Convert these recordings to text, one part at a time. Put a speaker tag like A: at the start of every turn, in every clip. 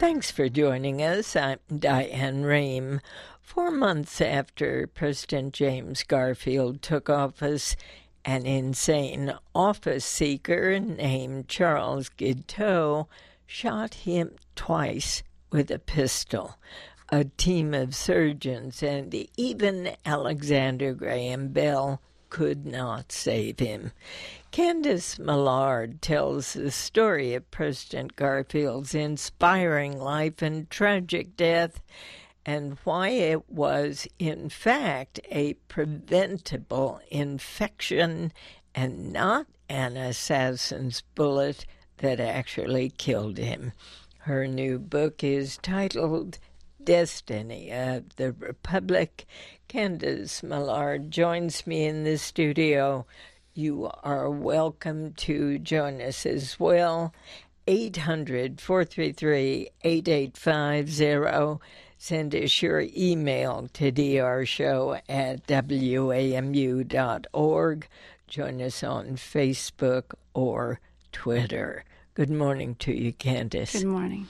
A: Thanks for joining us. I'm Diane Rehm. 4 months after President James Garfield took office, an insane office seeker named Charles Guiteau shot him twice with a pistol. A team of surgeons and even Alexander Graham Bell could not save him. Candace Millard tells the story of President Garfield's inspiring life and tragic death, and why it was, in fact, a preventable infection and not an assassin's bullet that actually killed him. Her new book is titled Destiny of the Republic. Candace Millard joins me in the studio. You are welcome to join us as well. 800-433-8850. Send us your email to drshow@wamu.org. Join us on Facebook or Twitter. Good morning to you, Candace.
B: Good morning.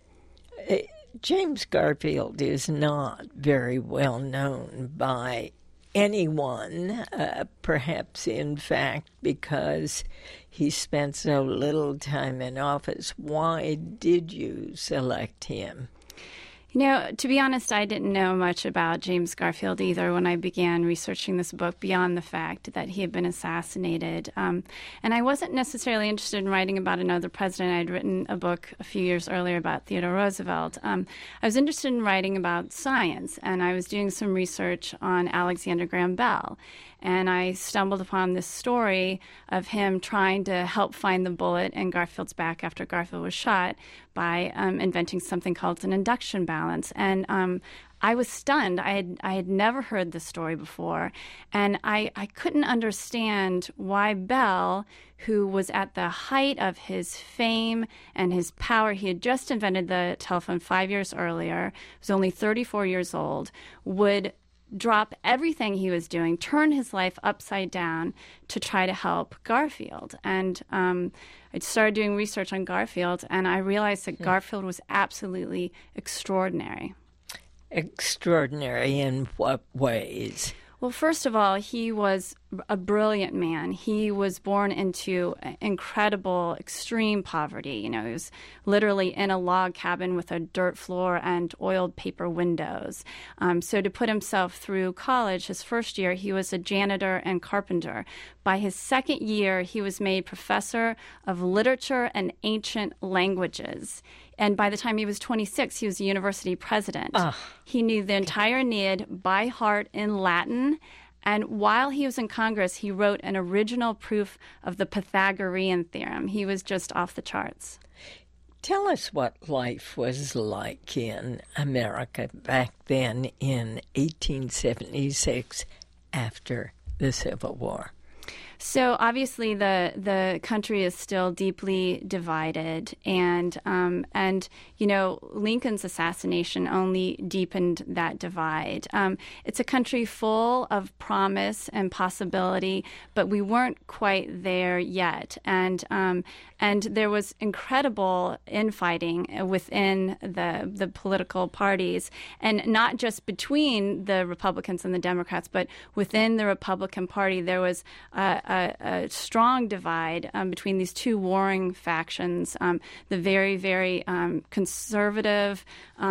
A: James Garfield is not very well known by anyone, perhaps in fact because he spent so little time in office. Why did you select him?
B: You know, to be honest, I didn't know much about James Garfield either when I began researching this book, beyond the fact that he had been assassinated. And I wasn't necessarily interested in writing about another president. I'd written a book a few years earlier about Theodore Roosevelt. I was interested in writing about science, and I was doing some research on Alexander Graham Bell. And I stumbled upon this story of him trying to help find the bullet in Garfield's back after Garfield was shot by inventing something called an induction balance. And I was stunned. I had never heard this story before, and I couldn't understand why Bell, who was at the height of his fame and his power, he had just invented the telephone 5 years earlier, was only 34 years old, would drop everything he was doing, turn his life upside down to try to help Garfield. And I started doing research on Garfield, and I realized that Garfield was absolutely extraordinary.
A: Extraordinary in what ways?
B: Well, first of all, he was a brilliant man. He was born into incredible, extreme poverty. You know, he was literally in a log cabin with a dirt floor and oiled paper windows. So to put himself through college, his first year, he was a janitor and carpenter. By his second year, he was made professor of literature and ancient languages. And by the time he was 26, he was a university president. He knew the entire Aeneid by heart in Latin. And while he was in Congress, he wrote an original proof of the Pythagorean theorem. He was just off the charts.
A: Tell us what life was like in America back then in 1876 after the Civil War.
B: So obviously the country is still deeply divided, and you know, Lincoln's assassination only deepened that divide. It's a country full of promise and possibility, but we weren't quite there yet, and there was incredible infighting within the political parties, and not just between the Republicans and the Democrats, but within the Republican Party there was a strong divide between these two warring factions. The very, very conservative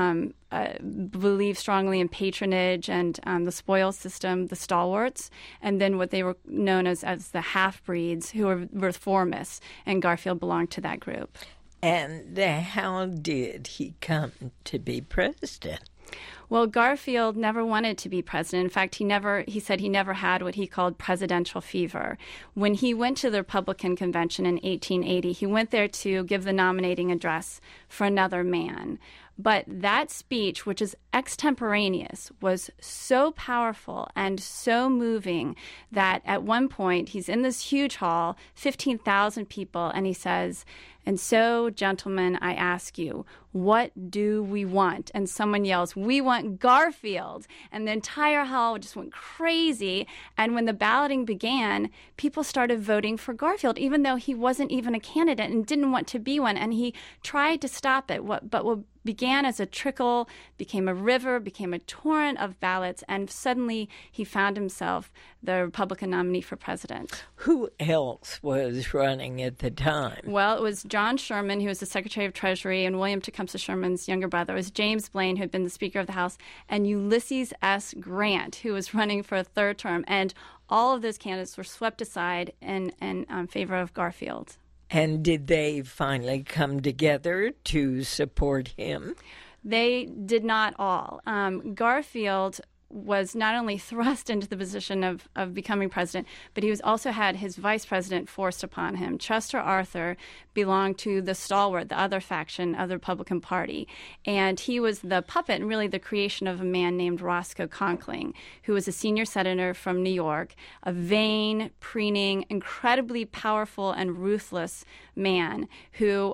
B: believe strongly in patronage and the spoils system, the stalwarts, and then what they were known as the half-breeds, who were reformists, and Garfield belonged to that group.
A: And how did he come to be president?
B: Well, Garfield never wanted to be president. In fact, he said he never had what he called presidential fever. When he went to the Republican convention in 1880, he went there to give the nominating address for another man. But that speech, which is extemporaneous was so powerful and so moving that at one point he's in this huge hall, 15,000 people, and he says, "And so, gentlemen, I ask you, what do we want?" And someone yells, "We want Garfield." And the entire hall just went crazy. And when the balloting began, people started voting for Garfield, even though he wasn't even a candidate and didn't want to be one. And he tried to stop it. But what began as a trickle became a river, became a torrent of ballots, and suddenly he found himself the Republican nominee for president.
A: Who else was running at the time?
B: Well, it was John Sherman, who was the Secretary of Treasury, and William Tecumseh Sherman's younger brother. It was James Blaine, who had been the Speaker of the House, and Ulysses S. Grant, who was running for a third term. And all of those candidates were swept aside in favor of Garfield.
A: And did they finally come together to support him?
B: They did not all. Garfield was not only thrust into the position of becoming president, but he was also had his vice president forced upon him. Chester Arthur belonged to the stalwart, the other faction of the Republican Party, and he was the puppet and really the creation of a man named Roscoe Conkling, who was a senior senator from New York, a vain, preening, incredibly powerful and ruthless man who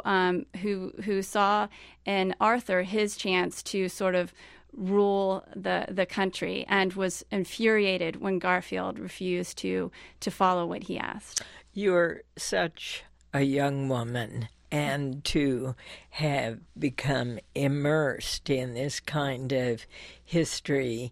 B: saw in Arthur his chance to sort of rule the country, and was infuriated when Garfield refused to follow what he asked.
A: You're such a young woman, and to have become immersed in this kind of history,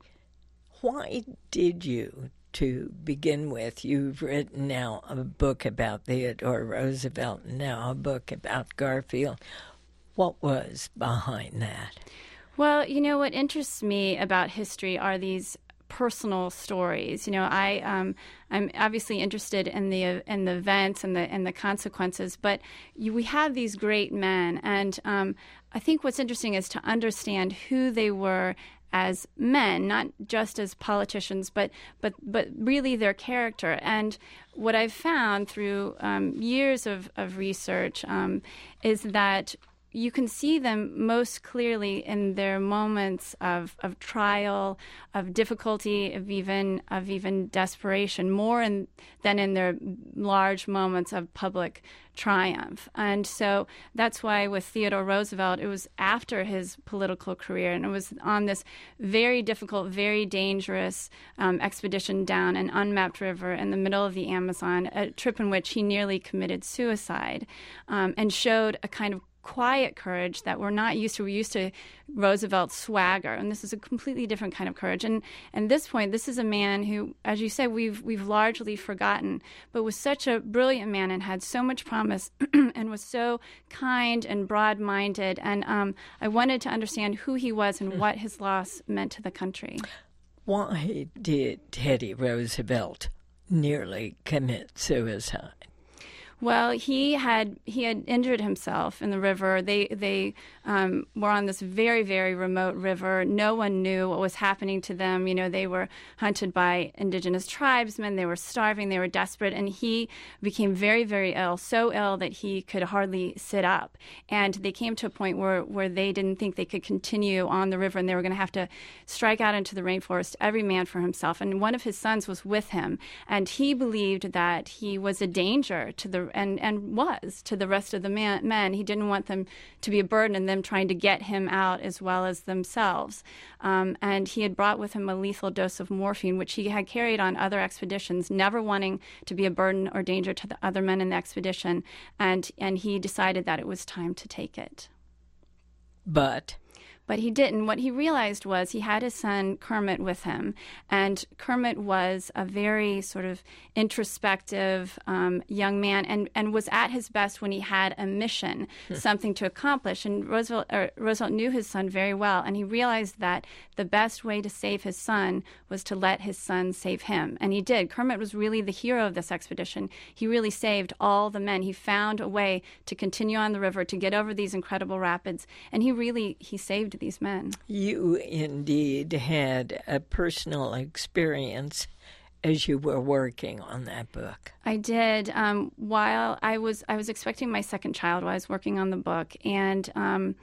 A: why did you, to begin with? You've written now a book about Theodore Roosevelt, and now a book about Garfield. What was behind that?
B: Well, what interests me about history are these personal stories. I'm obviously interested in the events and the consequences, but we have these great men, and I think what's interesting is to understand who they were as men, not just as politicians, but really their character. And what I've found through years of research is that you can see them most clearly in their moments of trial, of difficulty, of even desperation, more than in their large moments of public triumph. And so that's why with Theodore Roosevelt, it was after his political career, and it was on this very difficult, very dangerous expedition down an unmapped river in the middle of the Amazon, a trip in which he nearly committed suicide, and showed a kind of quiet courage that we're not used to. We're used to Roosevelt's swagger, and this is a completely different kind of courage. And at this point, this is a man who, as you say, we've largely forgotten, but was such a brilliant man and had so much promise and was so kind and broad-minded. And I wanted to understand who he was and what his loss meant to the country.
A: Why did Teddy Roosevelt nearly commit suicide?
B: Well, he had injured himself in the river. They were on this very, very remote river. No one knew what was happening to them. They were hunted by indigenous tribesmen. They were starving. They were desperate. And he became very, very ill, so ill that he could hardly sit up. And they came to a point where they didn't think they could continue on the river, and they were going to have to strike out into the rainforest, every man for himself. And one of his sons was with him, and he believed that he was a danger to the rest of the men. He didn't want them to be a burden and them trying to get him out as well as themselves. And he had brought with him a lethal dose of morphine, which he had carried on other expeditions, never wanting to be a burden or danger to the other men in the expedition. And he decided that it was time to take it. But he didn't. What he realized was he had his son Kermit with him, and Kermit was a very sort of introspective young man, and was at his best when he had a mission, something to accomplish. And Roosevelt knew his son very well, and he realized that the best way to save his son was to let his son save him, and he did. Kermit was really the hero of this expedition. He really saved all the men. He found a way to continue on the river, to get over these incredible rapids, and he saved these men.
A: You indeed had a personal experience as you were working on that book.
B: I did. While I was expecting my second child while I was working on the book, and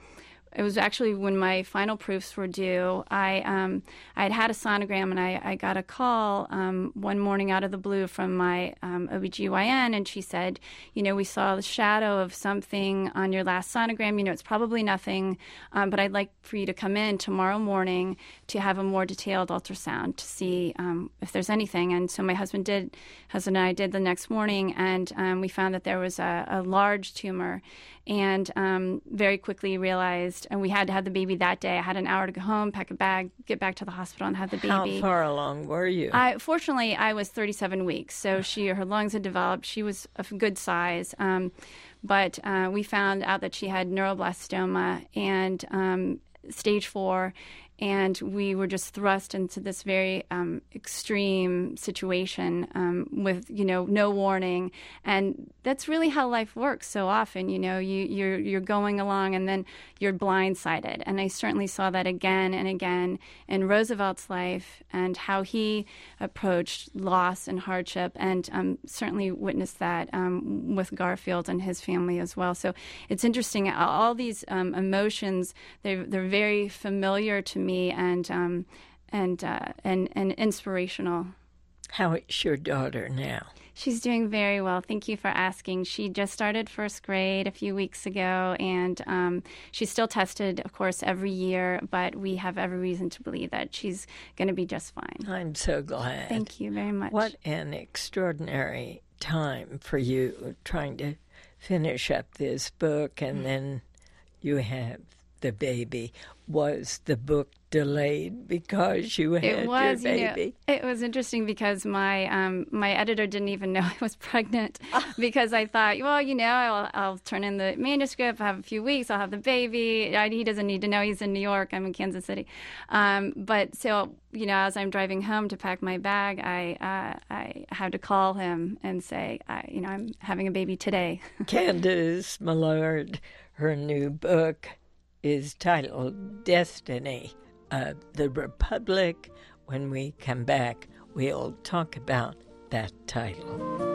B: it was actually when my final proofs were due. I'd had a sonogram, and I got a call one morning out of the blue from my OBGYN, and she said, we saw the shadow of something on your last sonogram. It's probably nothing, but I'd like for you to come in tomorrow morning to have a more detailed ultrasound to see if there's anything. And so my husband and I did the next morning, and we found that there was a large tumor, and very quickly realized, and we had to have the baby that day. I had an hour to go home, pack a bag, get back to the hospital, and have the baby.
A: How far along were you?
B: Fortunately, I was 37 weeks, so her lungs had developed. She was of good size, but we found out that she had neuroblastoma and stage 4. And we were just thrust into this very extreme situation with, no warning. And that's really how life works so often. You're going along and then you're blindsided. And I certainly saw that again and again in Roosevelt's life and how he approached loss and hardship, and certainly witnessed that with Garfield and his family as well. So it's interesting. All these emotions, they're very familiar to me. And inspirational.
A: How is your daughter now?
B: She's doing very well. Thank you for asking. She just started first grade a few weeks ago, and she's still tested, of course, every year, but we have every reason to believe that she's going to be just fine.
A: I'm so glad.
B: Thank you very much.
A: What an extraordinary time for you trying to finish up this book, and then you have the baby. Was the book delayed because you had your baby?
B: It was interesting because my my editor didn't even know I was pregnant because I thought, well, I'll turn in the manuscript, I'll have a few weeks, I'll have the baby. He doesn't need to know. He's in New York. I'm in Kansas City. But so, as I'm driving home to pack my bag, I had to call him and say, I'm having a baby today.
A: Candace Millard, her new book is titled Destiny of the Republic. When we come back, we'll talk about that title.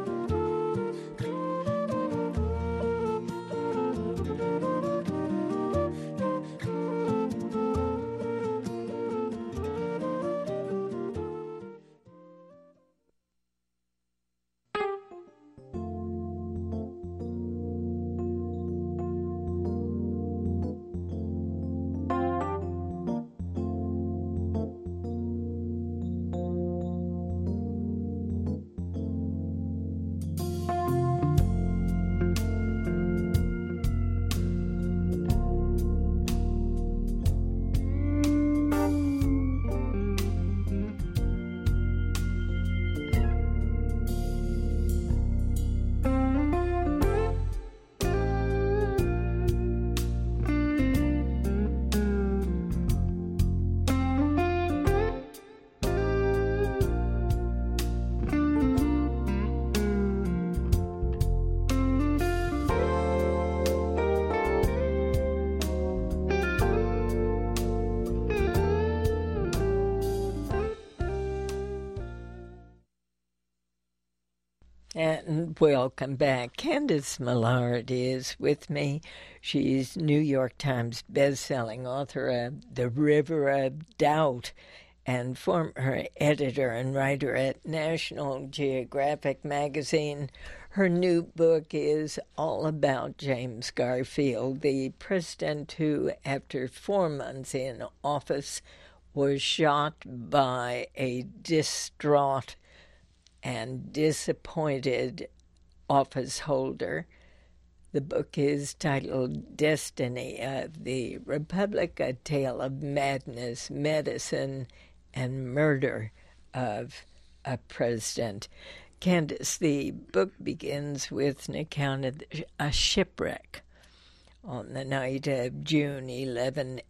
A: And welcome back. Candace Millard is with me. She's New York Times bestselling author of The River of Doubt and former editor and writer at National Geographic magazine. Her new book is all about James Garfield, the president who, after 4 months in office, was shot by a distraught and disappointed office holder. The book is titled Destiny of the Republic, a tale of madness, medicine, and murder of a president. Candace, the book begins with an account of a shipwreck on the night of June 11,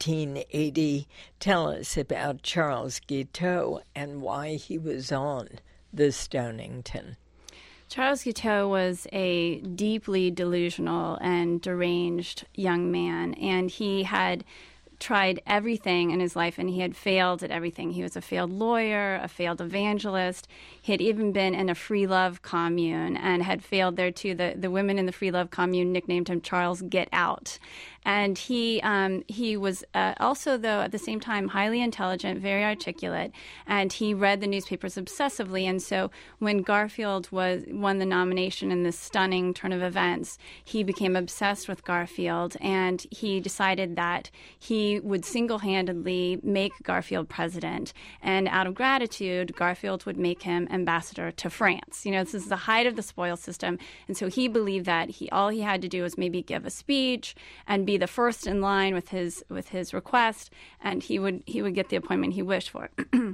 A: 1880. Tell us about Charles Guiteau and why he was on the Stonington.
B: Charles Guiteau was a deeply delusional and deranged young man, and he had tried everything in his life, and he had failed at everything. He was a failed lawyer, a failed evangelist. He had even been in a free love commune and had failed there too. The women in the free love commune nicknamed him Charles Get Out. And he was also, though, at the same time, highly intelligent, very articulate, and he read the newspapers obsessively. And so when Garfield won the nomination in this stunning turn of events, he became obsessed with Garfield, and he decided that he would single-handedly make Garfield president. And out of gratitude, Garfield would make him ambassador to France. You know, this is the height of the spoils system. And so he believed that all he had to do was maybe give a speech and be the first in line with his request, and he would get the appointment he wished for.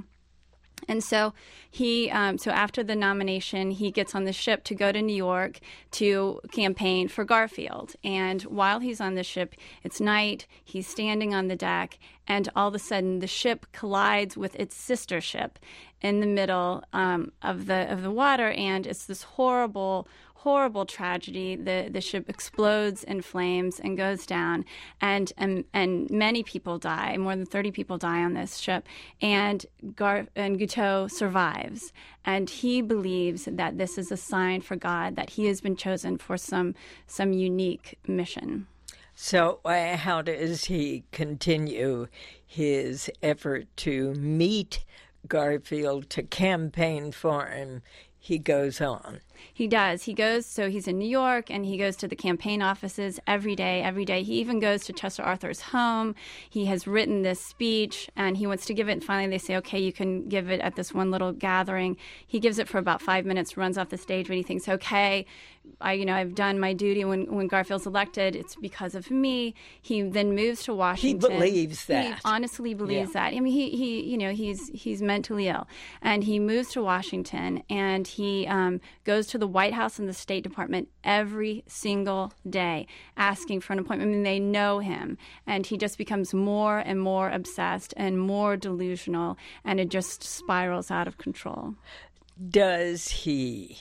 B: And so so after the nomination, he gets on the ship to go to New York to campaign for Garfield. And while he's on the ship, it's night, he's standing on the deck, and all of a sudden the ship collides with its sister ship in the middle of the water, and it's this horrible tragedy. The ship explodes in flames and goes down, and many people die. More than 30 people die on this ship, and Guiteau survives, and he believes that this is a sign for God that he has been chosen for some unique mission.
A: So how does he continue his effort to meet Garfield, to campaign for him? He goes on.
B: He does. He goes, so he's in New York, and he goes to the campaign offices every day. He even goes to Chester Arthur's home. He has written this speech, and he wants to give it, and finally they say, okay, you can give it at this one little gathering. He gives it for about 5 minutes, runs off the stage, but he thinks, okay, I've done my duty. When Garfield's elected, it's because of me. He then moves to Washington.
A: He believes that.
B: He honestly believes that. I mean, he's mentally ill, and he moves to Washington, and he goes to the White House and the State Department every single day asking for an appointment. I mean, they know him, and he just becomes more and more obsessed and more delusional, and it just spirals out of control.
A: Does he,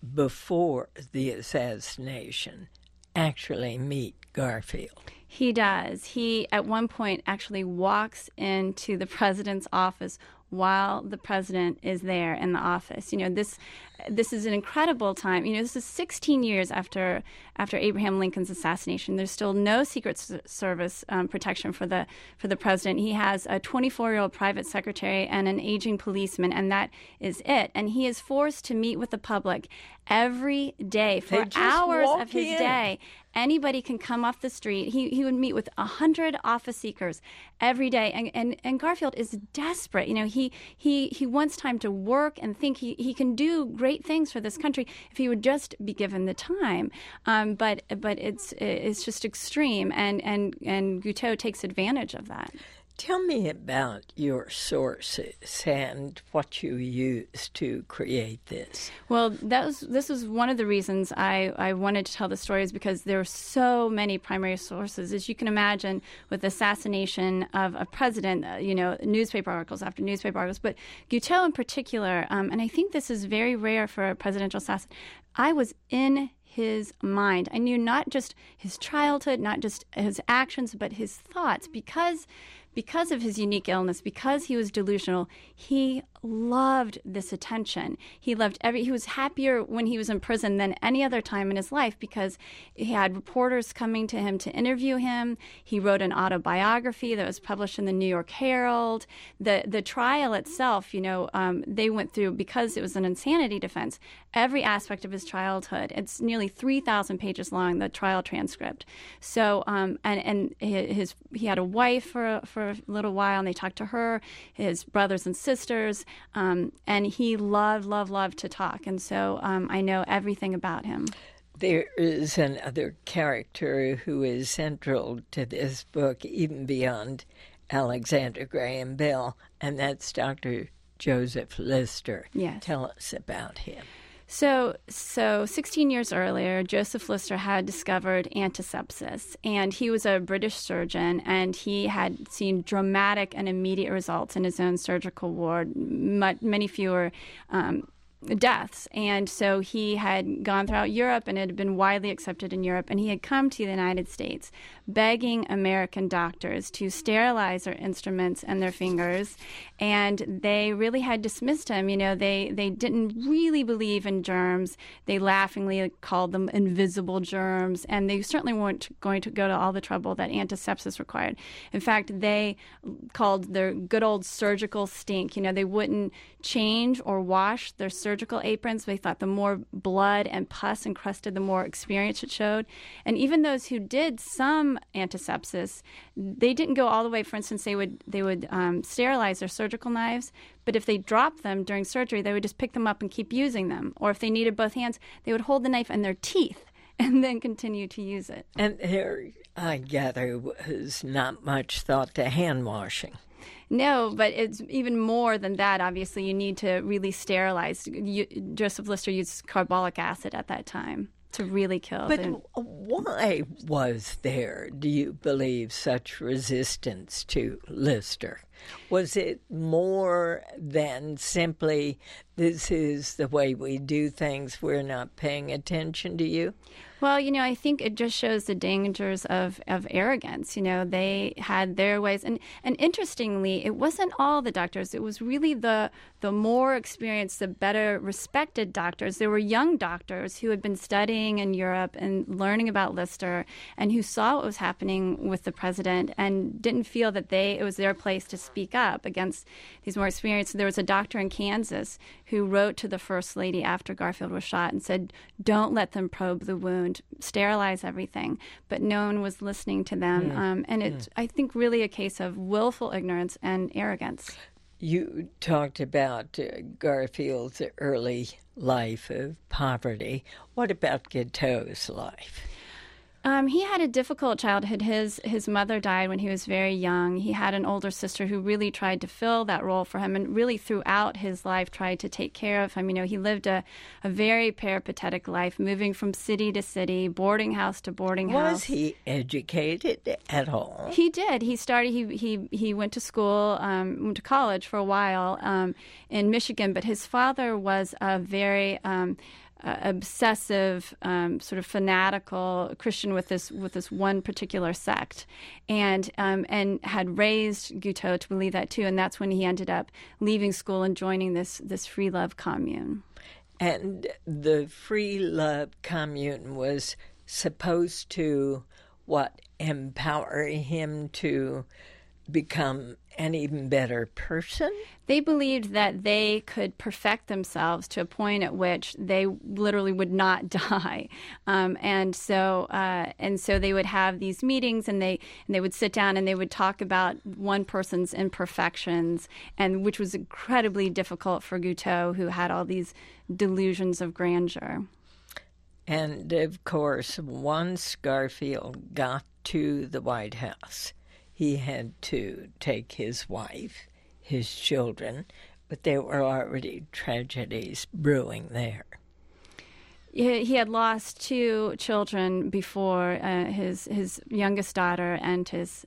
A: before the assassination, actually meet Garfield?
B: He does. He, at one point, actually walks into the president's office while the president is there in the office. You know, this is an incredible time. You know, this is 16 years after Abraham Lincoln's assassination. There's still no Secret Service protection for the president. He has a 24-year-old private secretary and an aging policeman, and that is it. And he is forced to meet with the public every day for hours of his day. Anybody can come off the street. He would meet with 100 office seekers every day, and Garfield is desperate. You know, he wants time to work and think. He can do great things for this country if he would just be given the time. But it's just extreme, and Guiteau takes advantage of that.
A: Tell me about your sources and what you used to create this.
B: Well, this was one of the reasons I wanted to tell the story, is because there are so many primary sources. As you can imagine, with the assassination of a president, newspaper articles after newspaper articles, but Guiteau in particular, and I think this is very rare for a presidential assassin, I was in his mind. I knew not just his childhood, not just his actions, but his thoughts. Because of his unique illness, because he was delusional, he loved this attention. He was happier when he was in prison than any other time in his life, because he had reporters coming to him to interview him. He wrote an autobiography that was published in the New York Herald. The trial itself, they went through, because it was an insanity defense, every aspect of his childhood. It's nearly 3,000 pages long, the trial transcript. So, and he had a wife for a little while, and they talked to her, his brothers and sisters. And he loved to talk. And so I know everything about him.
A: There is another character who is central to this book, even beyond Alexander Graham Bell, and that's Dr. Joseph Lister.
B: Yes.
A: Tell us about him.
B: So 16 years earlier, Joseph Lister had discovered antisepsis, and he was a British surgeon, and he had seen dramatic and immediate results in his own surgical ward, many fewer deaths. And so he had gone throughout Europe, and it had been widely accepted in Europe. And he had come to the United States begging American doctors to sterilize their instruments and their fingers. And they really had dismissed him. You know, they didn't really believe in germs. They laughingly called them invisible germs. And they certainly weren't going to go to all the trouble that antisepsis required. In fact, they called their good old surgical stink. You know, they wouldn't change or wash their surgical aprons. They thought the more blood and pus encrusted, the more experience it showed. And even those who did some antisepsis, they didn't go all the way. For instance, they would sterilize their surgical knives, but if they dropped them during surgery, they would just pick them up and keep using them. Or if they needed both hands, they would hold the knife in their teeth and then continue to use it.
A: And there, I gather, was not much thought to hand washing.
B: No, but it's even more than that. Obviously, you need to really sterilize. Joseph Lister used carbolic acid at that time to really kill.
A: But why was there, do you believe, such resistance to Lister? Was it more than simply, this is the way we do things, we're not paying attention to you?
B: Well, you know, I think it just shows the dangers of arrogance. You know, they had their ways. And interestingly, it wasn't all the doctors. It was really the more experienced, the better respected doctors. There were young doctors who had been studying in Europe and learning about Lister and who saw what was happening with the president and didn't feel that it was their place to speak up against these more experienced. There was a doctor in Kansas who wrote to the First Lady after Garfield was shot and said, don't let them probe the wound, sterilize everything. But no one was listening to them. And it's, I think, really a case of willful ignorance and arrogance.
A: You talked about Garfield's early life of poverty. What about Guiteau's life?
B: He had a difficult childhood. His mother died when he was very young. He had an older sister who really tried to fill that role for him and really throughout his life tried to take care of him. You know, he lived a very peripatetic life, moving from city to city, boarding house to boarding house.
A: Was he educated at all?
B: He did. He started. He went to school, went to college for a while in Michigan. But his father was a very obsessive, sort of fanatical Christian with this one particular sect, and had raised Guiteau to believe that too. And that's when he ended up leaving school and joining this Free Love Commune.
A: And the Free Love Commune was supposed to empower him to become an even better person?
B: They believed that they could perfect themselves to a point at which they literally would not die, and so they would have these meetings, and they would sit down and they would talk about one person's imperfections, and which was incredibly difficult for Guiteau, who had all these delusions of grandeur.
A: And of course, once Garfield got to the White House, he had to take his wife, his children, but there were already tragedies brewing there.
B: He had lost 2 children before his youngest daughter and his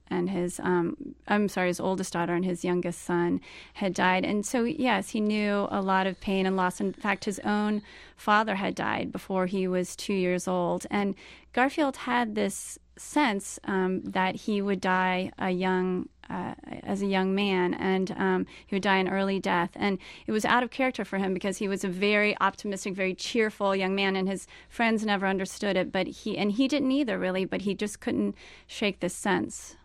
B: oldest daughter and his youngest son had died. And so, yes, he knew a lot of pain and loss. In fact, his own father had died before he was 2 years old. And Garfield had this sense that he would die as a young man, and he would die an early death. And it was out of character for him because he was a very optimistic, very cheerful young man, and his friends never understood it. But he didn't either, really. But he just couldn't shake this sense.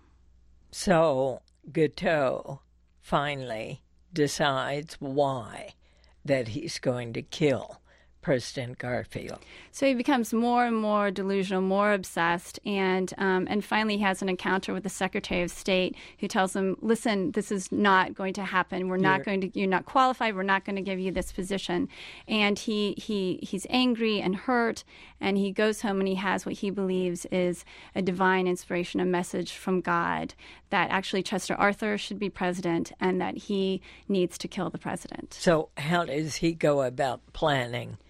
A: So Guiteau finally decides why that he's going to kill President Garfield.
B: So he becomes more and more delusional, more obsessed, and finally he has an encounter with the Secretary of State, who tells him, "Listen, this is not going to happen. You're not qualified. We're not going to give you this position." And he's angry and hurt, and he goes home and he has what he believes is a divine inspiration, a message from God that actually Chester Arthur should be president and that he needs to kill the president.
A: So how does he go about planning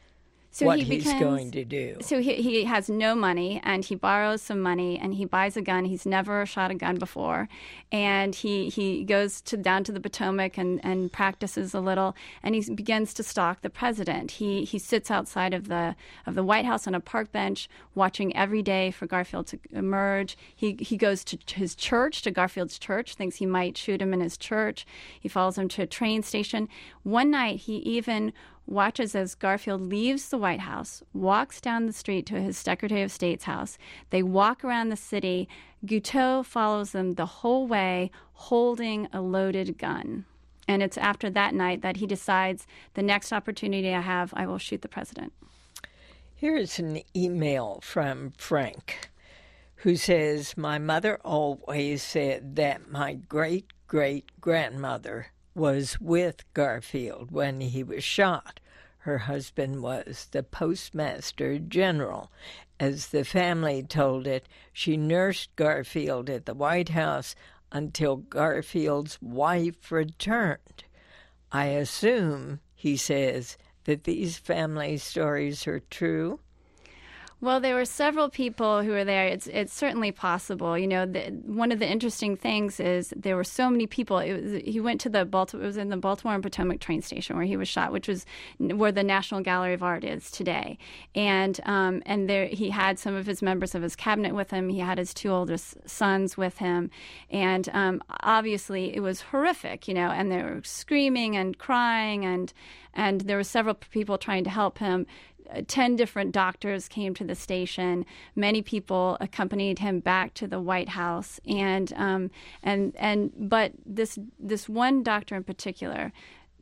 A: what he's going to do.
B: So he has no money, and he borrows some money, and he buys a gun. He's never shot a gun before. And he goes down to the Potomac and practices a little, and he begins to stalk the president. He sits outside of the White House on a park bench, watching every day for Garfield to emerge. He goes to his church, to Garfield's church, thinks he might shoot him in his church. He follows him to a train station. One night, he even watches as Garfield leaves the White House, walks down the street to his Secretary of State's house. They walk around the city. Guiteau follows them the whole way, holding a loaded gun. And it's after that night that he decides, the next opportunity I have, I will shoot the president.
A: Here's an email from Frank, who says, my mother always said that my great-great-grandmother was with Garfield when he was shot. Her husband was the Postmaster General. As the family told it, she nursed Garfield at the White House until Garfield's wife returned. I assume, he says, that these family stories are true?
B: Well, there were several people who were there. It's certainly possible. You know, one of the interesting things is there were so many people. He went to it was in the Baltimore and Potomac train station where he was shot, which was where the National Gallery of Art is today. And there he had some of his members of his cabinet with him. He had his two oldest sons with him, and obviously it was horrific. You know, and they were screaming and crying, and there were several people trying to help him. 10 different doctors came to the station. Many people accompanied him back to the White House, but this one doctor in particular,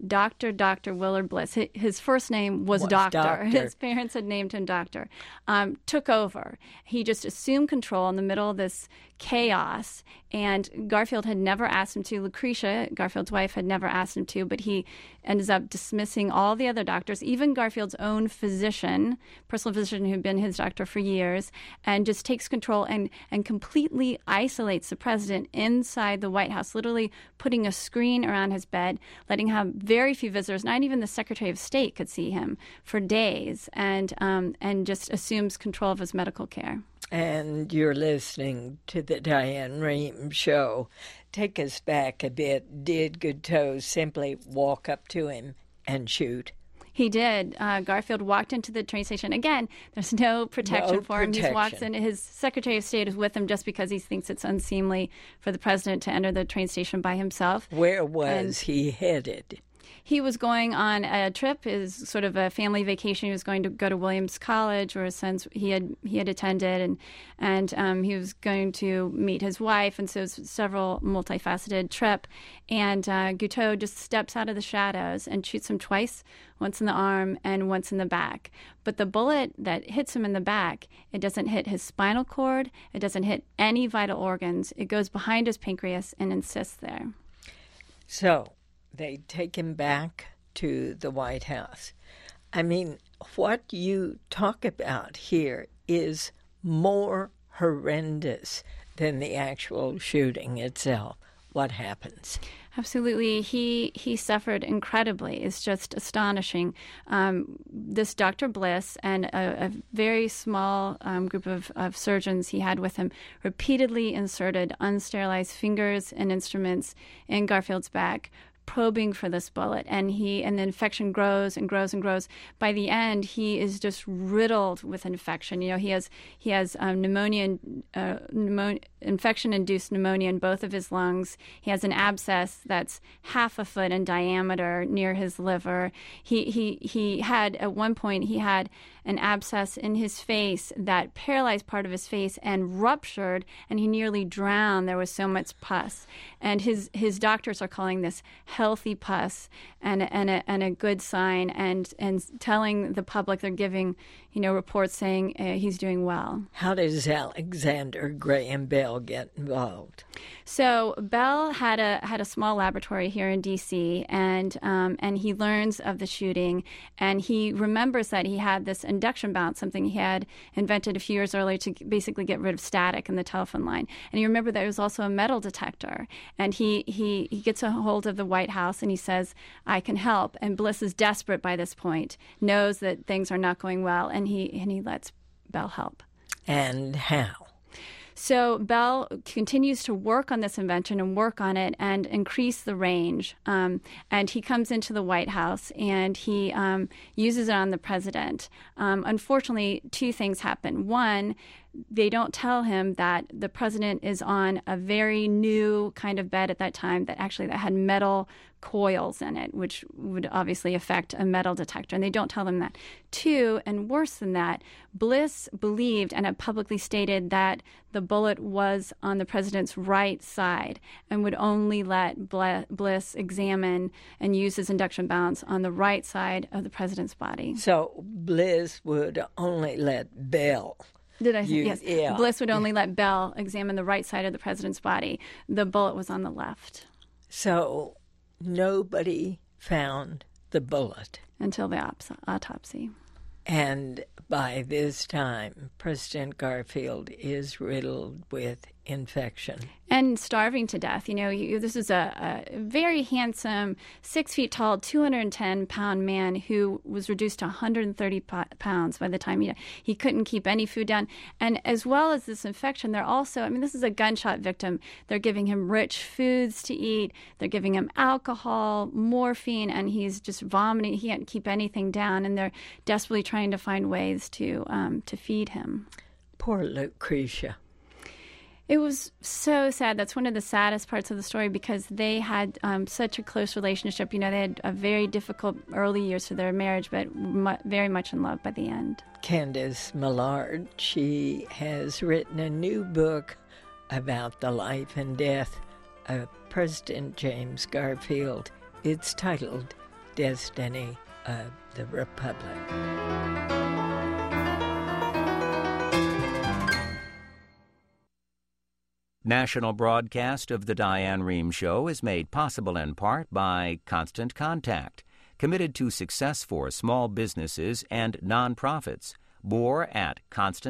B: Dr. Willard Bliss, his first name was Doctor. His parents had named him Doctor, took over. He just assumed control in the middle of this chaos, and Garfield had never asked him to. Lucretia, Garfield's wife, had never asked him to, but he ends up dismissing all the other doctors, even Garfield's own physician, personal physician who'd been his doctor for years, and just takes control and completely isolates the president inside the White House, literally putting a screen around his bed, letting him have very few visitors. Not even the Secretary of State could see him for days, and just assumes control of his medical care.
A: And you're listening to the Diane Rehm Show. Take us back a bit. Did Guiteau simply walk up to him and shoot?
B: He did. Garfield walked into the train station. Again, there's no protection for him. He walks in. His Secretary of State is with him just because he thinks it's unseemly for the president to enter the train station by himself.
A: Where was he headed?
B: He was going on a trip, is sort of a family vacation. He was going to go to Williams College, where his sons he had attended, and he was going to meet his wife, and so it was several multifaceted trip. And Guiteau just steps out of the shadows and shoots him twice, once in the arm and once in the back. But the bullet that hits him in the back, it doesn't hit his spinal cord, it doesn't hit any vital organs. It goes behind his pancreas and insists there.
A: So they take him back to the White House. I mean, what you talk about here is more horrendous than the actual shooting itself. What happens?
B: Absolutely. He suffered incredibly. It's just astonishing. This Dr. Bliss and a very small group of surgeons he had with him repeatedly inserted unsterilized fingers and instruments in Garfield's back, probing for this bullet, and the infection grows and grows and grows. By the end, he is just riddled with infection. You know, he has pneumonia, infection-induced pneumonia in both of his lungs. He has an abscess that's half a foot in diameter near his liver. He had at one point an abscess in his face that paralyzed part of his face and ruptured, and he nearly drowned. There was so much pus, and his doctors are calling this healthy pus and a good sign, and telling the public, they're giving reports saying he's doing well.
A: How does Alexander Graham Bell get involved?
B: So Bell had a small laboratory here in D.C. and he learns of the shooting, and he remembers that he had this induction bounce, something he had invented a few years earlier to basically get rid of static in the telephone line. And you remember there was also a metal detector. And he gets a hold of the White House and he says, I can help. And Bliss is desperate by this point, knows that things are not going well, and he lets Bell help.
A: And how?
B: So Bell continues to work on this invention and work on it and increase the range. And he comes into the White House and he uses it on the president. Unfortunately, two things happen. One, they don't tell him that the president is on a very new kind of bed at that time that had metal coils in it, which would obviously affect a metal detector. And they don't tell them that. Two, and worse than that, Bliss believed and had publicly stated that the bullet was on the president's right side and would only let Bliss examine and use his induction bounce on the right side of the president's body.
A: So Bliss would only let Bell.
B: Did I say yes? Yeah. Bliss would only let Bell examine the right side of the president's body. The bullet was on the left.
A: So nobody found the bullet.
B: Until the autopsy.
A: And by this time, President Garfield is riddled with infection.
B: And starving to death. You know, this is a very handsome, 6 feet tall, 210-pound man who was reduced to 130 pounds by the time he couldn't keep any food down. And as well as this infection, they're also, I mean, this is a gunshot victim. They're giving him rich foods to eat. They're giving him alcohol, morphine, and he's just vomiting. He can't keep anything down, and they're desperately trying to find ways to feed him.
A: Poor Lucretia.
B: It was so sad. That's one of the saddest parts of the story because they had such a close relationship. You know, they had a very difficult early years to their marriage, but very much in love by the end.
A: Candace Millard, she has written a new book about the life and death of President James Garfield. It's titled Destiny of the Republic.
C: National broadcast of The Diane Rehm Show is made possible in part by Constant Contact, committed to success for small businesses and nonprofits. More at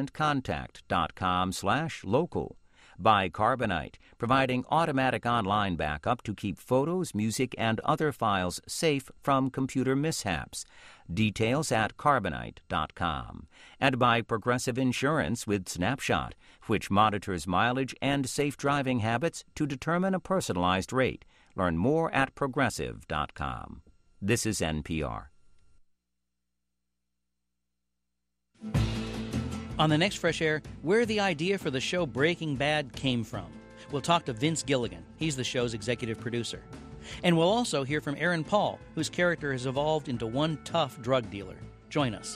C: constantcontact.com/local. By Carbonite, providing automatic online backup to keep photos, music, and other files safe from computer mishaps. Details at carbonite.com. And by Progressive Insurance with Snapshot, which monitors mileage and safe driving habits to determine a personalized rate. Learn more at progressive.com. This is NPR.
D: On the next Fresh Air, where the idea for the show Breaking Bad came from. We'll talk to Vince Gilligan. He's the show's executive producer. And we'll also hear from Aaron Paul, whose character has evolved into one tough drug dealer. Join us.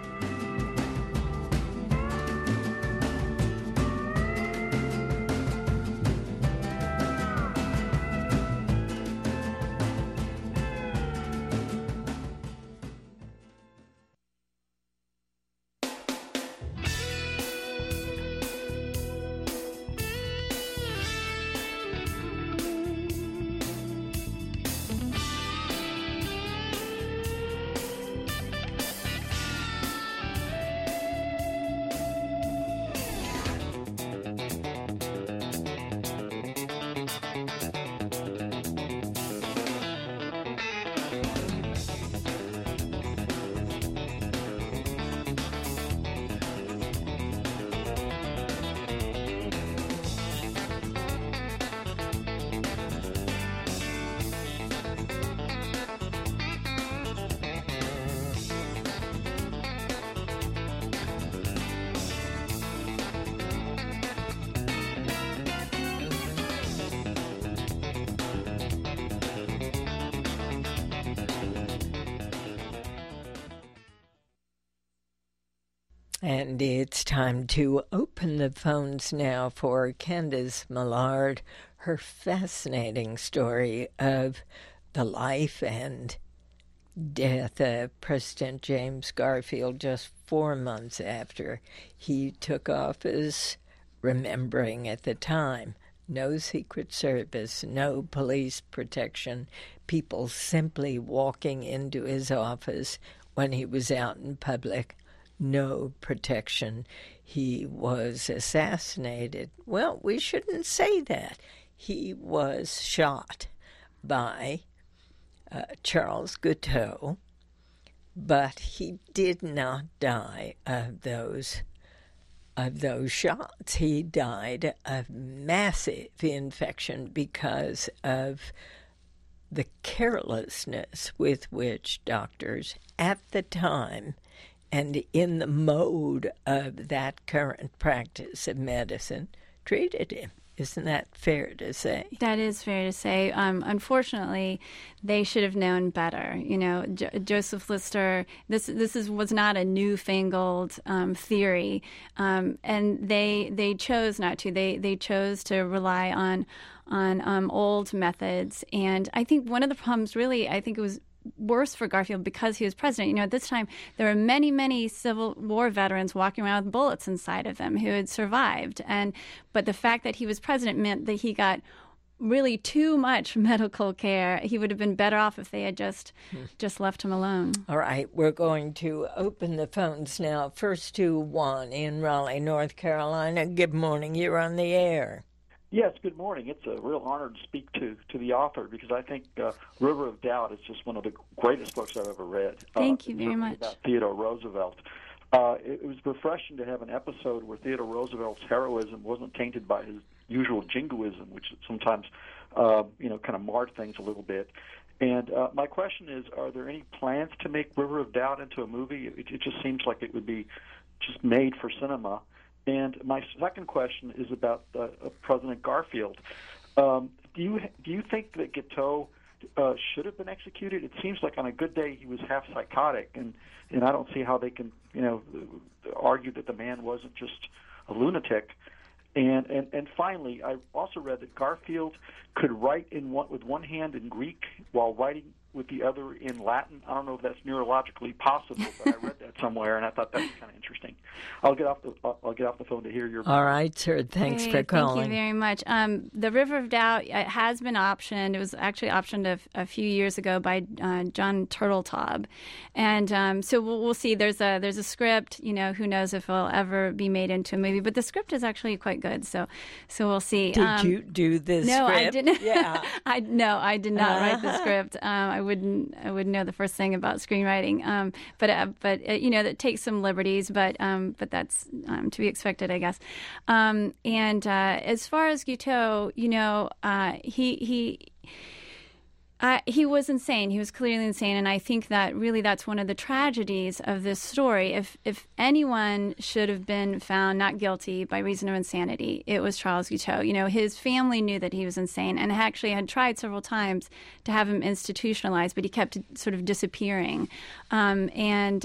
A: And it's time to open the phones now for Candace Millard, her fascinating story of the life and death of President James Garfield just 4 months after he took office, remembering at the time no Secret Service, no police protection, people simply walking into his office when he was out in public, no protection. He was assassinated. Well, we shouldn't say that. He was shot by Charles Guiteau, but he did not die of those shots. He died of massive infection because of the carelessness with which doctors at the time and in the mode of that current practice of medicine treated him. Isn't that fair to say?
B: That is fair to say. Unfortunately, they should have known better. You know, Joseph Lister. This was not a newfangled theory, and they chose not to. They chose to rely on old methods. And I think one of the problems, really, I think it was worse for Garfield because he was president. You know, at this time, there were many, many Civil War veterans walking around with bullets inside of them who had survived. But the fact that he was president meant that he got really too much medical care. He would have been better off if they had just left him alone.
A: All right, we're going to open the phones now. First to Juan in Raleigh, North Carolina. Good morning. You're on the air.
E: Yes, good morning. It's a real honor to speak to the author because I think River of Doubt is just one of the greatest books I've ever read.
B: Thank you very much.
E: About Theodore Roosevelt. It was refreshing to have an episode where Theodore Roosevelt's heroism wasn't tainted by his usual jingoism, which sometimes kind of marred things a little bit. And my question is, are there any plans to make River of Doubt into a movie? It just seems like it would be just made for cinema. And my second question is about President Garfield. Do you think that Guiteau should have been executed? It seems like on a good day he was half psychotic, and I don't see how they can argue that the man wasn't just a lunatic. And finally, I also read that Garfield could write with one hand in Greek while writing with the other in Latin. I don't know if that's neurologically possible, but I read that somewhere, and I thought that was kind of interesting. I'll get off the phone to hear your.
A: All right, sir. Thanks for calling.
B: Thank you very much. The River of Doubt has been optioned. It was actually optioned a few years ago by John Turteltaub, and so we'll see. There's a script. You know, who knows if it'll ever be made into a movie? But the script is actually quite good. So we'll see.
A: Did you do this?
B: No,
A: script?
B: I didn't.
A: Yeah.
B: I did not write the script. I wouldn't know the first thing about screenwriting. But that takes some liberties. But that's to be expected, I guess. And as far as Guiteau, he was insane. He was clearly insane, and I think that really that's one of the tragedies of this story. If anyone should have been found not guilty by reason of insanity, it was Charles Guiteau. You know, his family knew that he was insane, and actually had tried several times to have him institutionalized, but he kept sort of disappearing. And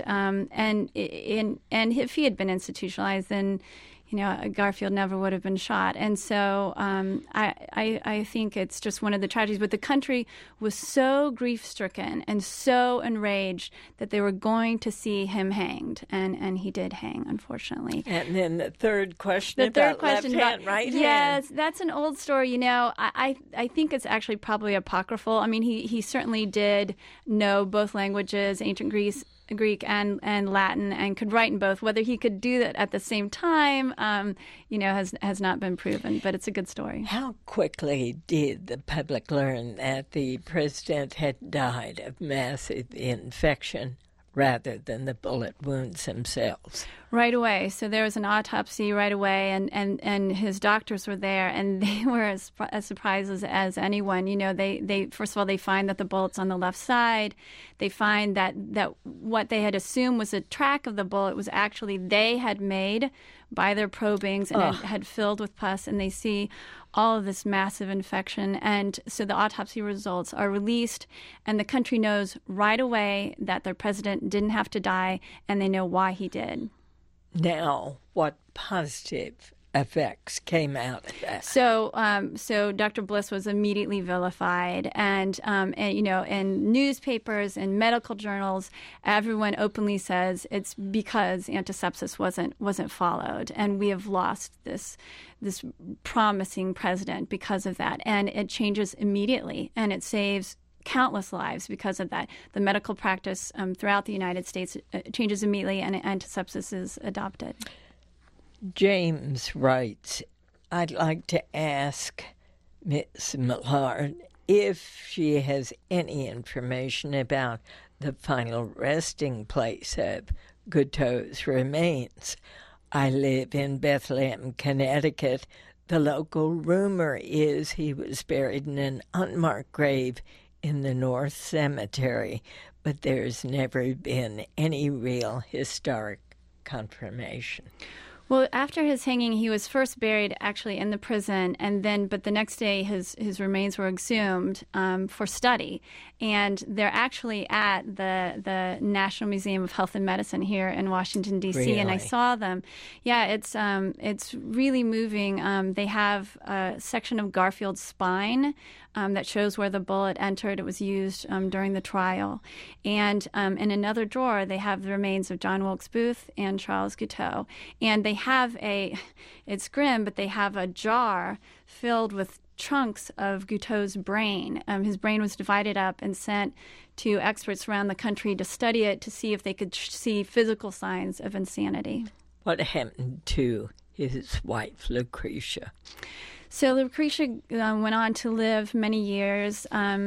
B: if he had been institutionalized, then Garfield never would have been shot. And so I think it's just one of the tragedies. But the country was so grief-stricken and so enraged that they were going to see him hanged. And he did hang, unfortunately.
A: And then the third question about left hand, right hand.
B: Yes, that's an old story. I think it's actually probably apocryphal. I mean, he certainly did know both languages, ancient Greek and Latin, and could write in both. Whether he could do that at the same time, has not been proven. But it's a good story.
A: How quickly did the public learn that the president had died of massive infection rather than the bullet wounds themselves?
B: Right away. So there was an autopsy right away, and his doctors were there, and they were as surprised as anyone. They first of all, they find that the bullet's on the left side. They find that what they had assumed was a track of the bullet was actually they had made by their probings and had filled with pus, and they see all of this massive infection. And so the autopsy results are released, and the country knows right away that their president didn't have to die, and they know why he did.
A: Now, what positive effects came out of that?
B: So Dr. Bliss was immediately vilified, and in newspapers and medical journals, everyone openly says it's because antisepsis wasn't followed, and we have lost this promising president because of that. And it changes immediately, and it saves countless lives because of that. The medical practice throughout the United States changes immediately, and antisepsis is adopted.
A: James writes, I'd like to ask Ms. Millard if she has any information about the final resting place of Guiteau's remains. I live in Bethlehem, Connecticut. The local rumor is he was buried in an unmarked grave in the North Cemetery, but there's never been any real historic confirmation.
B: Well, after his hanging, he was first buried actually in the prison, but the next day his remains were exhumed for study, and they're actually at the National Museum of Health and Medicine here in Washington D.C.
A: Really?
B: And I saw them. Yeah, it's really moving. They have a section of Garfield's spine that shows where the bullet entered. It was used during the trial, and in another drawer they have the remains of John Wilkes Booth and Charles Guiteau, and they have it's grim, but they have a jar filled with chunks of Guiteau's brain. His brain was divided up and sent to experts around the country to study it to see if they could see physical signs of insanity.
A: What happened to his wife, Lucretia?
B: So Lucretia went on to live many years,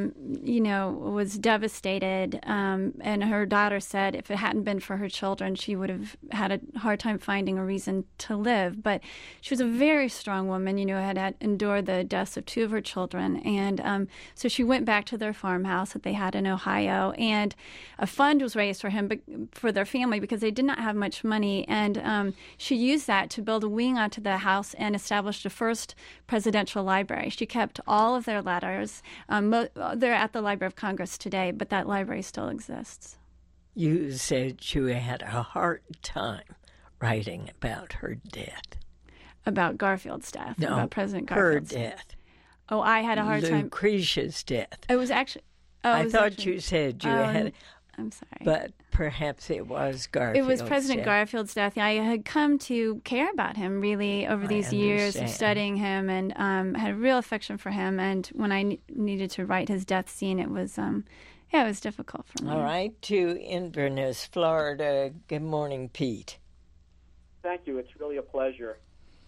B: was devastated, and her daughter said if it hadn't been for her children, she would have had a hard time finding a reason to live. But she was a very strong woman, had endured the deaths of two of her children. And so she went back to their farmhouse that they had in Ohio, and a fund was raised for their family because they did not have much money. And she used that to build a wing onto the house and established the first presidential library. She kept all of their letters. They're at the Library of Congress today, but that library still exists.
A: You said you had a hard time writing about her death.
B: About Garfield's death?
A: No,
B: about President Garfield's
A: death.
B: Oh, I had a hard time.
A: Lucretia's death.
B: It was actually...
A: I thought you said you had...
B: I'm sorry.
A: But perhaps it was Garfield's
B: It was President Garfield's death. I had come to care about him, really, over these years of studying him, and had a real affection for him. And when I needed to write his death scene, it was difficult for me.
A: All right, to Inverness, Florida. Good morning, Pete.
F: Thank you. It's really a pleasure.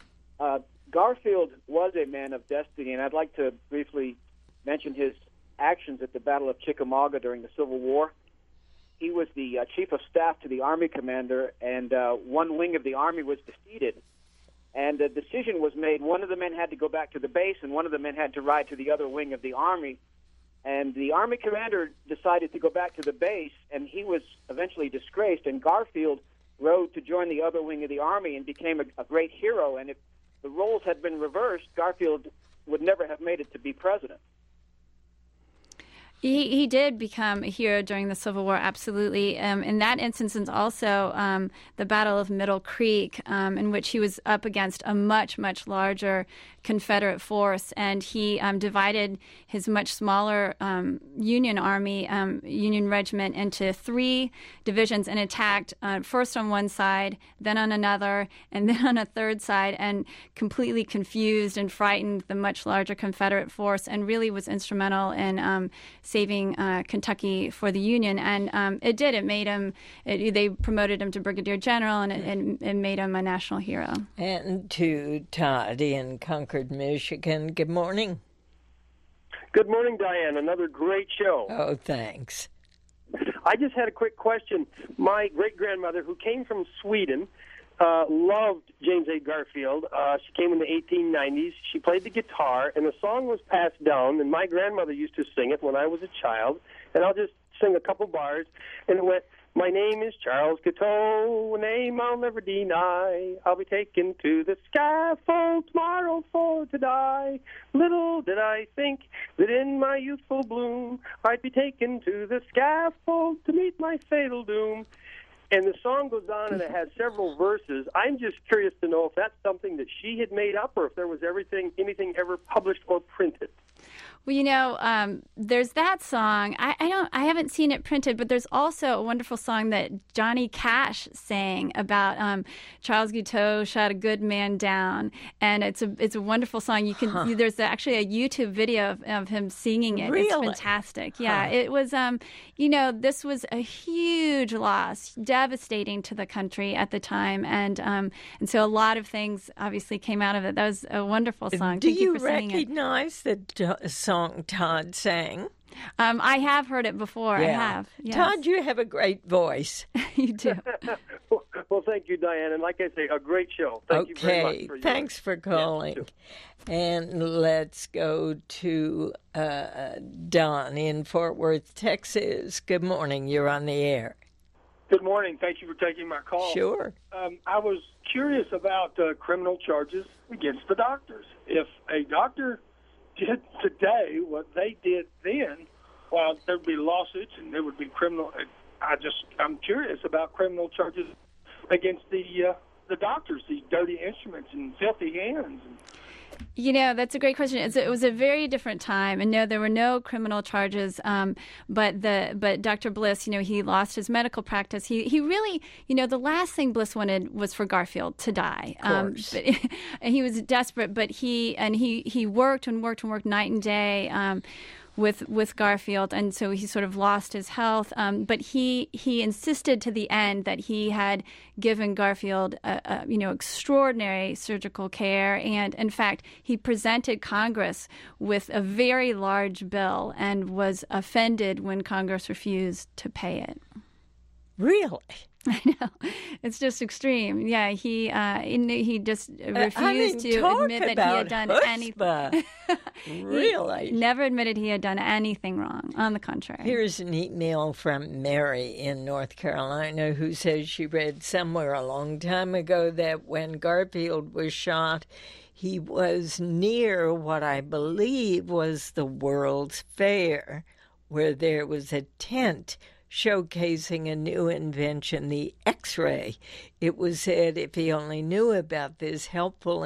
F: Garfield was a man of destiny, and I'd like to briefly mention his actions at the Battle of Chickamauga during the Civil War. He was the chief of staff to the Army commander, and one wing of the Army was defeated. And a decision was made. One of the men had to go back to the base, and one of the men had to ride to the other wing of the Army. And the Army commander decided to go back to the base, and he was eventually disgraced. And Garfield rode to join the other wing of the Army and became a great hero. And if the roles had been reversed, Garfield would never have made it to be president.
B: He did become a hero during the Civil War, absolutely. In that instance, and also the Battle of Middle Creek, in which he was up against a much, much larger Confederate force, and he divided his much smaller Union Army, Union Regiment, into 3 divisions and attacked first on one side, then on another, and then on a third side, and completely confused and frightened the much larger Confederate force, and really was instrumental in saving Kentucky for the Union. And it did. It made him, they promoted him to Brigadier General, and it made him a national hero.
A: And to Todd in Concord, Michigan. Good morning.
G: Good morning, Diane. Another great show.
A: Oh, thanks.
G: I just had a quick question. My great-grandmother, who came from Sweden, loved James A. Garfield. She came in the 1890s. She played the guitar, and the song was passed down, and my grandmother used to sing it when I was a child. And I'll just sing a couple bars, and it went, "My name is Charles Guiteau, a name I'll never deny. I'll be taken to the scaffold tomorrow for to die. Little did I think that in my youthful bloom I'd be taken to the scaffold to meet my fatal doom." And the song goes on, and it has several verses. I'm just curious to know if that's something that she had made up, or if there was anything ever published or printed.
B: Well, there's that song. I haven't seen it printed, but there's also a wonderful song that Johnny Cash sang about Charles Guiteau shot a good man down, and it's a wonderful song. You can there's actually a YouTube video of him singing it.
A: Really?
B: It's fantastic. Yeah, it was. This was a huge loss, devastating to the country at the time, and so a lot of things obviously came out of it. That was a wonderful song.
A: Do
B: Thank you
A: you
B: for singing it.
A: recognize the song Todd sang?
B: I have heard it before.
A: Yeah.
B: I have. Yes.
A: Todd, you have a great voice.
B: You do.
G: Well, thank you, Diane. And like I say, a great show. Thank you very much for your...
A: Thanks for calling.
G: Yeah,
A: and let's go to Don in Fort Worth, Texas. Good morning. You're on the air.
H: Good morning. Thank you for taking my call.
A: Sure.
H: I was curious about criminal charges against the doctors. If a doctor did today what they did then, well, there'd be lawsuits and there would be criminal. I'm curious about criminal charges against the doctors, these dirty instruments and filthy hands.
B: That's a great question. It was a very different time, and no, there were no criminal charges. But Dr. Bliss, he lost his medical practice. He really, the last thing Bliss wanted was for Garfield to die.
A: Of course.
B: And he was desperate, but he worked night and day. With Garfield, and so he sort of lost his health. But he insisted to the end that he had given Garfield extraordinary surgical care, and in fact he presented Congress with a very large bill and was offended when Congress refused to pay it.
A: Really?
B: I know. It's just extreme. Yeah, he just refused to admit that he had done anything.
A: Really?
B: He never admitted he had done anything wrong. On the contrary.
A: Here's an email from Mary in North Carolina who says she read somewhere a long time ago that when Garfield was shot, he was near what I believe was the World's Fair, where there was a tent showcasing a new invention, the X-ray. It was said if he only knew about this helpful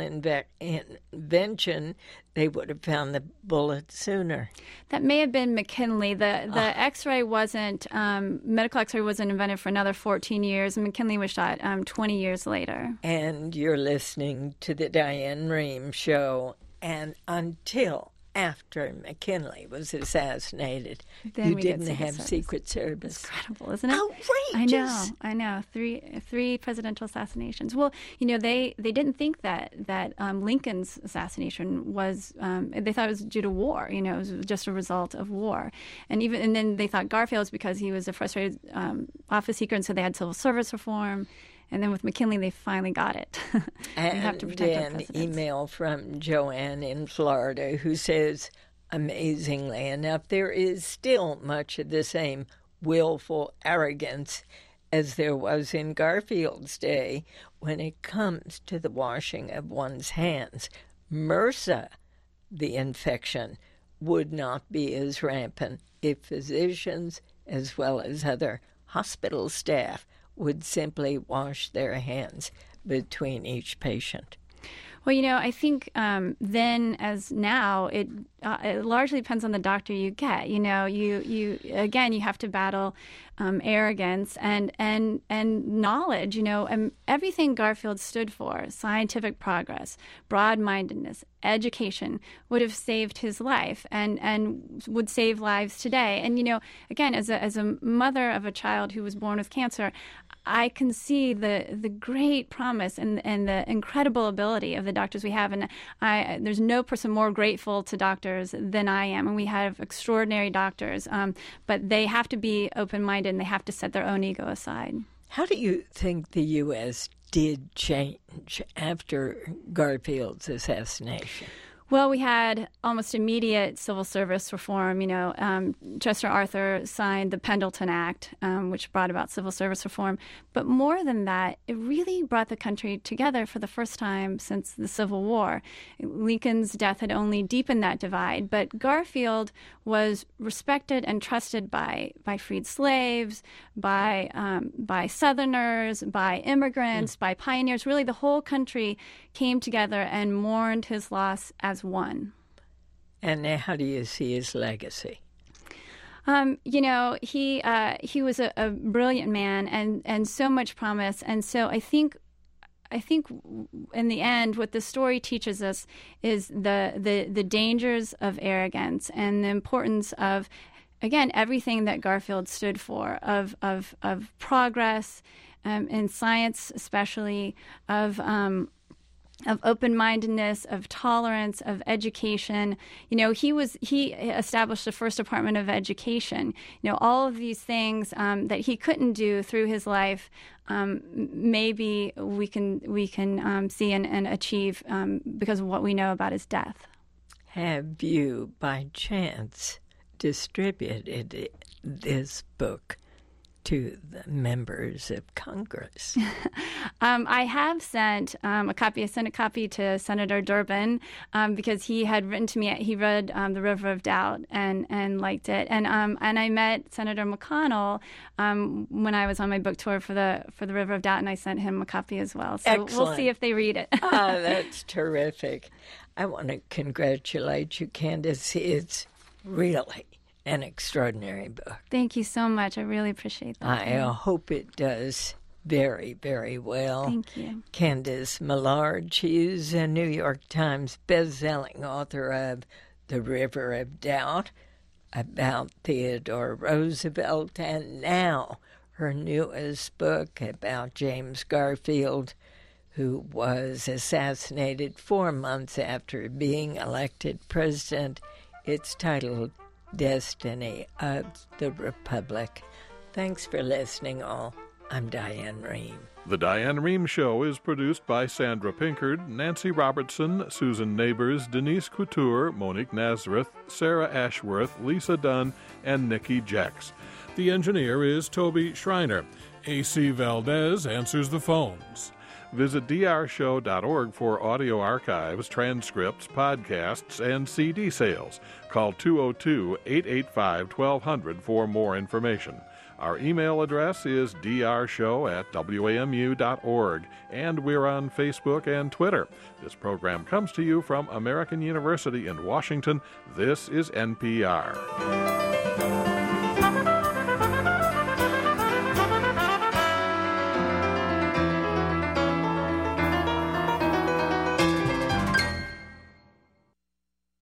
A: invention, they would have found the bullet sooner.
B: That may have been McKinley. The X-ray wasn't, medical X-ray wasn't invented for another 14 years. McKinley was shot 20 years later.
A: And you're listening to the Diane Rehm Show, and until after McKinley was assassinated,
B: then
A: you didn't have Secret Service.
B: It's incredible, isn't it?
A: Outrageous.
B: I know. Three presidential assassinations. Well, they didn't think that Lincoln's assassination was. They thought it was due to war. It was just a result of war, and then they thought Garfield was because he was a frustrated office seeker, and so they had civil service reform. And then with McKinley, they finally got it. We have to protect our presidents.
A: Email from Joanne in Florida who says, amazingly enough, there is still much of the same willful arrogance as there was in Garfield's day when it comes to the washing of one's hands. MRSA, the infection, would not be as rampant if physicians, as well as other hospital staff, would simply wash their hands between each patient.
B: Well, I think then as now, it largely depends on the doctor you get. You have to battle arrogance and knowledge. Everything Garfield stood for, scientific progress, broad-mindedness, education, would have saved his life and would save lives today. And again, as a mother of a child who was born with cancer, I can see the great promise and the incredible ability of the doctors we have. And there's no person more grateful to doctors than I am. And we have extraordinary doctors. But they have to be open-minded and they have to set their own ego aside.
A: How do you think the U.S. did change after Garfield's assassination?
B: Well, we had almost immediate civil service reform. Chester Arthur signed the Pendleton Act, which brought about civil service reform. But more than that, it really brought the country together for the first time since the Civil War. Lincoln's death had only deepened that divide, but Garfield was respected and trusted by freed slaves, by Southerners, by immigrants, by pioneers. Really, the whole country came together and mourned his loss as one.
A: And how do you see his legacy?
B: He was a brilliant man and so much promise. And so I think in the end, what the story teaches us is the dangers of arrogance and the importance of, again, everything that Garfield stood for, of progress, in science especially, of open-mindedness, of tolerance, of education. He established the first Department of Education. All of these things that he couldn't do through his life, maybe we can see and achieve because of what we know about his death.
A: Have you, by chance, distributed this book to the members of Congress?
B: I have sent a copy. I sent a copy to Senator Durbin because he had written to me. He read The River of Doubt and liked it. And I met Senator McConnell when I was on my book tour for the River of Doubt, and I sent him a copy as well. So
A: Excellent.
B: We'll see if they read it.
A: That's terrific. I want to congratulate you, Candace. It's really an extraordinary book.
B: Thank you so much. I really appreciate that.
A: I hope it does very, very well.
B: Thank you.
A: Candace Millard, she's a New York Times best-selling author of The River of Doubt, about Theodore Roosevelt, and now her newest book about James Garfield, who was assassinated 4 months after being elected president. It's titled Destiny of the Republic. Thanks for listening, all. I'm Diane Rehm.
I: The Diane Rehm Show is produced by Sandra Pinkard, Nancy Robertson, Susan Neighbors, Denise Couture, Monique Nazareth, Sarah Ashworth, Lisa Dunn, and Nikki Jex. The engineer is Toby Schreiner. A.C. Valdez answers the phones. Visit drshow.org for audio archives, transcripts, podcasts, and CD sales. Call 202-885-1200 for more information. Our email address is drshow@wamu.org, and we're on Facebook and Twitter. This program comes to you from American University in Washington. This is NPR.